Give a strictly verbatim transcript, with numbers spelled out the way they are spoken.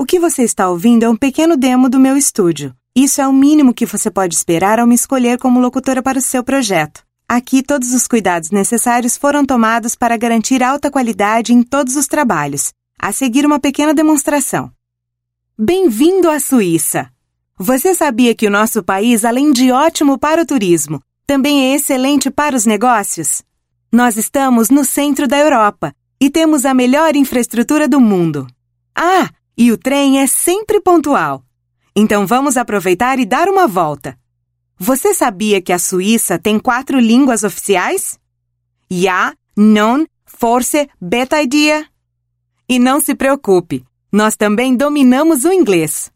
O que você está ouvindo é um pequeno demo do meu estúdio. Isso é o mínimo que você pode esperar ao me escolher como locutora para o seu projeto. Aqui, todos os cuidados necessários foram tomados para garantir alta qualidade em todos os trabalhos. A seguir, uma pequena demonstração. Bem-vindo à Suíça! Você sabia que o nosso país, além de ótimo para o turismo, também é excelente para os negócios? Nós estamos no centro da Europa e temos a melhor infraestrutura do mundo. Ah, e o trem é sempre pontual. Então vamos aproveitar e dar uma volta. Você sabia que a Suíça tem quatro línguas oficiais? Ja, non, forse, beta idea. E não se preocupe, nós também dominamos o inglês.